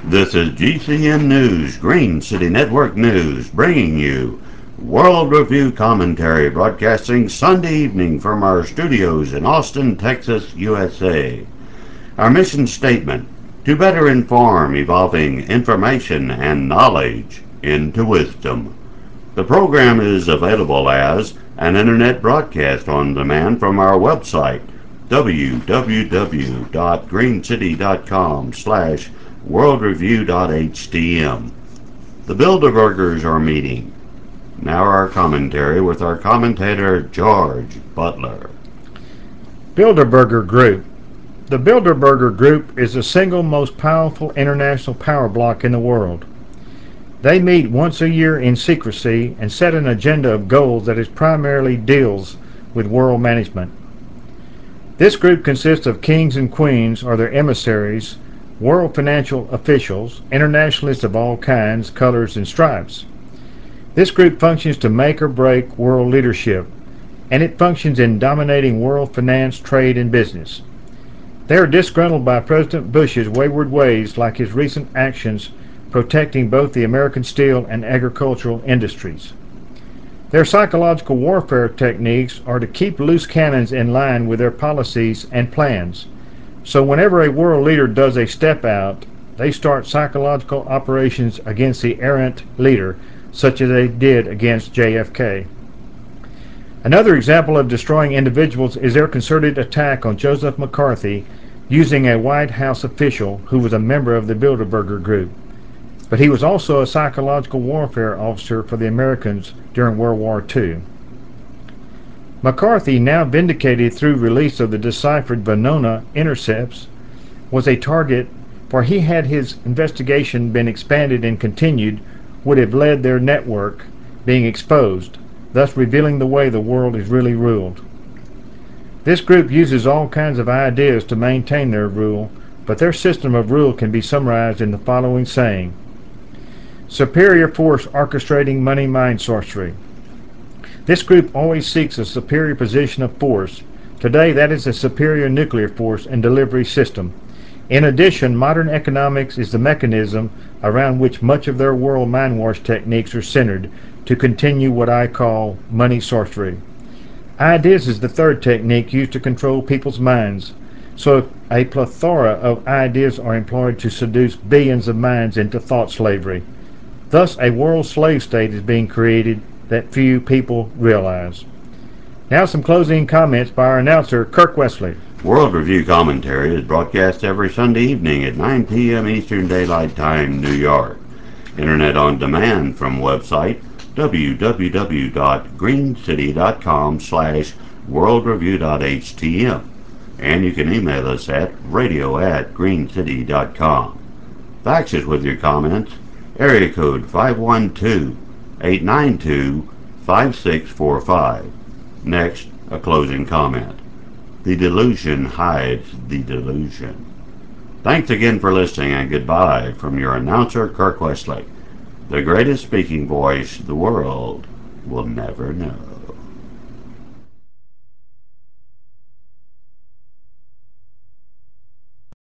This is GCN News, Green City Network News, bringing you World Review Commentary, broadcasting Sunday evening from our studios in Austin, Texas, USA. Our mission statement: to better inform, evolving information and knowledge into wisdom. The program is available as an internet broadcast on demand from our website, www.greencity.com/worldreview.htm. The Bilderbergers are meeting. Now our commentary with our commentator, George Butler. Bilderberger Group. The Bilderberger Group is the single most powerful international power bloc in the world. They meet once a year in secrecy and set an agenda of goals that is primarily deals with world management. This group consists of kings and queens or their emissaries, world financial officials, internationalists of all kinds, colors, and stripes. This group functions to make or break world leadership, and it functions in dominating world finance, trade, and business. They are disgruntled by President Bush's wayward ways, like his recent actions protecting both the American steel and agricultural industries. Their psychological warfare techniques are to keep loose cannons in line with their policies and plans. So whenever a world leader does a step out, they start psychological operations against the errant leader, such as they did against JFK. Another example of destroying individuals is their concerted attack on Joseph McCarthy using a White House official who was a member of the Bilderberger Group. But he was also a psychological warfare officer for the Americans during World War II. McCarthy, now vindicated through release of the deciphered Venona intercepts, was a target, for he had his investigation been expanded and continued, would have led their network being exposed, thus revealing the way the world is really ruled. This group uses all kinds of ideas to maintain their rule, but their system of rule can be summarized in the following saying: superior force orchestrating money mind sorcery. This group always seeks a superior position of force. Today, that is a superior nuclear force and delivery system. In addition, modern economics is the mechanism around which much of their world mind wash techniques are centered to continue what I call money sorcery. Ideas is the third technique used to control people's minds. So a plethora of ideas are employed to seduce billions of minds into thought slavery. Thus, a world slave state is being created that few people realize. Now some closing comments by our announcer, Kirk Wesley. World Review Commentary is broadcast every Sunday evening at 9 p.m. Eastern Daylight Time, New York. Internet on demand from website www.greencity.com/worldreview.htm, and you can email us at radio@greencity.com. Faxes with your comments: area code 512-892-5645. Next, a closing comment. The delusion hides the delusion. Thanks again for listening, and goodbye from your announcer, Kirk Wesley, the greatest speaking voice the world will never know.